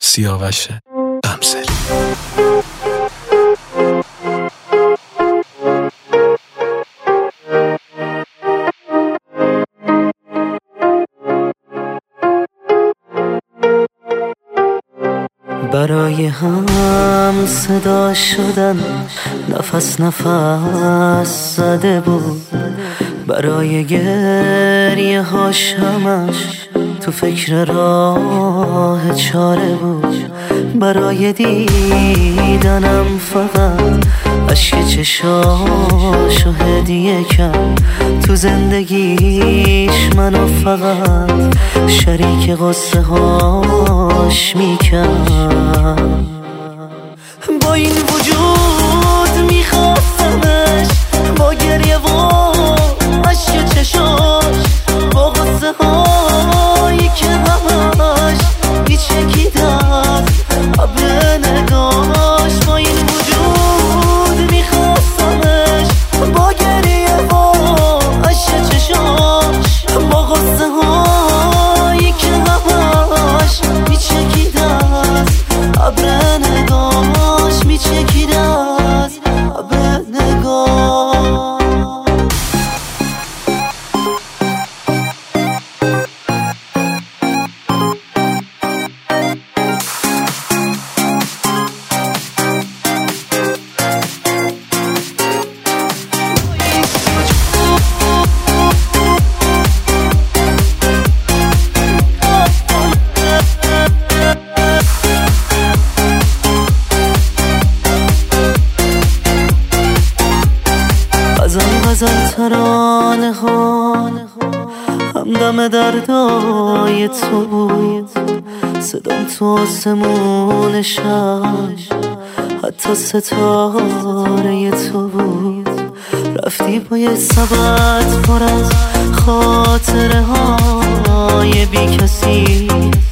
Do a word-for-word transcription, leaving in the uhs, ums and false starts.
سیاوش قمصری. برای هم صدا شدن نفس نفس زده بود، برای گریه هاش همش تو فکر راه چاره بود، برای دیدنم فقط اشک چشاشو هدیه کرد، تو زندگیش منو فقط شریک قصه هاش میکرد. با این وجود میخواستمش، با گریه و اشک چشاش، با قصه هایی که همش میچکید از ابر نگاش. با این وجود میخواستمش، با گریه و اشک چشاش، با قصه هایی که همش میچکید از ابر نگاش، میچکید از ابر نگاش. غزل ترانه ها همدم دردای تو بود، صدام تو آسمون شب حتی ستاره تو بود. رفتی با یه سبد پر از خاطره های بی کسی،